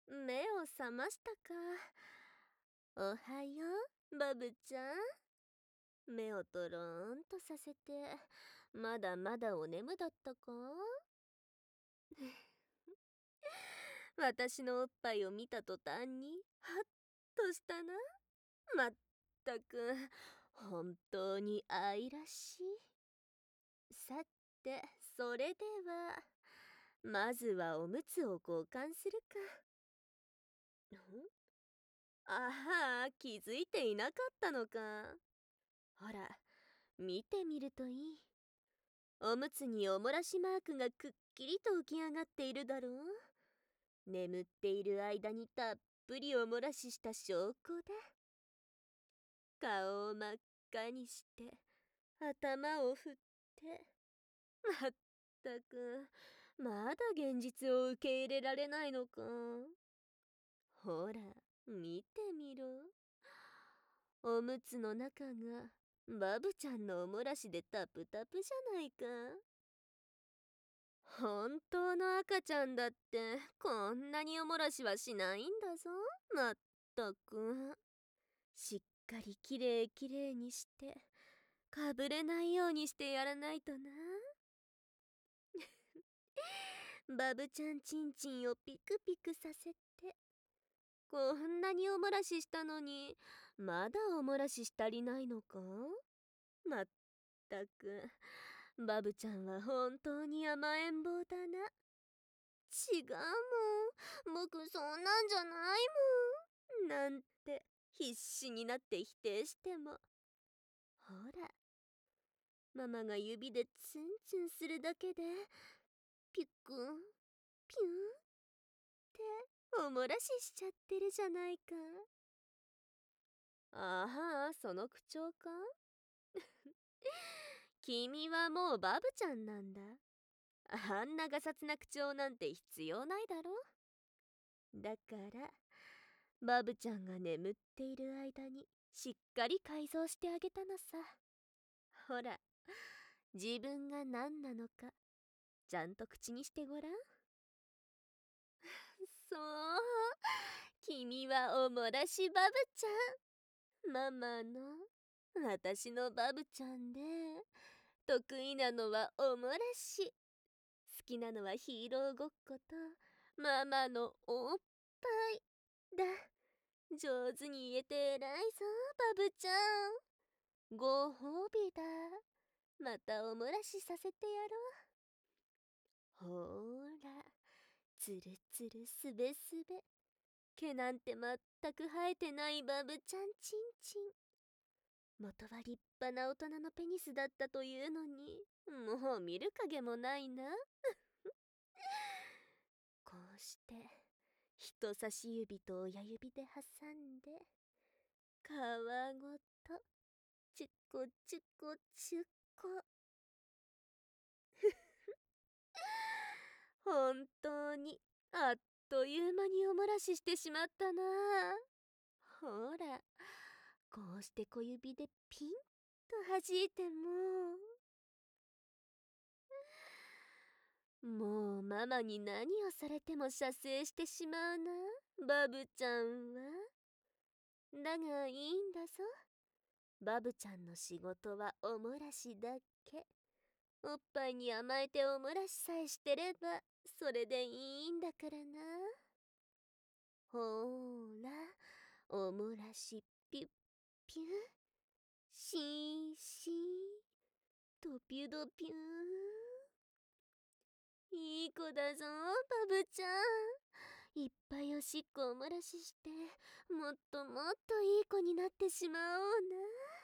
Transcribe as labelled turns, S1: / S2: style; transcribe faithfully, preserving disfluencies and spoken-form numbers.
S1: 目を覚ましたか。おはよう、バブちゃん。目をとろーんとさせて、まだまだお眠だったか。私のおっぱいを見た途端に、ハッとしたな。まったく、本当に愛らしい。さて、それでは、まずはおむつを交換するか。んああ、気づいていなかったのか。ほら、見てみるといい。おむつにおもらしマークがくっきりと浮き上がっているだろう。眠っている間にたっぷりおもらしした証拠だ。顔を真っ赤にして、頭を振って。まったく、まだ現実を受け入れられないのか。ほら、見てみろ。おむつの中がバブちゃんのおもらしでタプタプじゃないか。本当の赤ちゃんだってこんなにおもらしはしないんだぞ。まったく。しっかりきれいきれいにしてかぶれないようにしてやらないとな。バブちゃんちんちんをピクピクさせて。こんなにおもらししたのにまだおもらししたりないのか。まったくバブちゃんは本当に甘えん坊だな。違うもん、僕そんなんじゃないもんなんて必死になって否定しても、ほらママが指でツンツンするだけでピュックンピュンっておもらししちゃってるじゃないか。ああ、その口調か。君はもうバブちゃんなんだ。あんなガサツな口調なんて必要ないだろ。だからバブちゃんが眠っている間にしっかり改造してあげたのさ。ほら、自分が何なのかちゃんと口にしてごらん。そう、君はおもらしバブちゃん。ママの私のバブちゃんで、得意なのはおもらし、好きなのはヒーローごっことママのおっぱいだ。上手に言えて偉いぞ、バブちゃん。ご褒美だ。またおもらしさせてやろう。ほーら、つるつるすべすべ。毛なんてまったく生えてないバブちゃんちんちん。元は立派な大人のペニスだったというのに、もう見る影もないな。こうして人差し指と親指で挟んで、皮ごとチュコチュコチュコ。本当にあっという間におもらししてしまったな。ほら、こうして小指でピンと弾いても、もうママに何をされても射精してしまうな、バブちゃんは。だがいいんだぞ。バブちゃんの仕事はおもらしだけ。おっぱいに甘えておもらしさえしてればそれでいいんだからな。ほーら、おもらしピュッピュン、シーシー、ドピュドピュン。いい子だぞ、バブちゃん。いっぱいおしっこおもらしして、もっともっといい子になってしまおうな。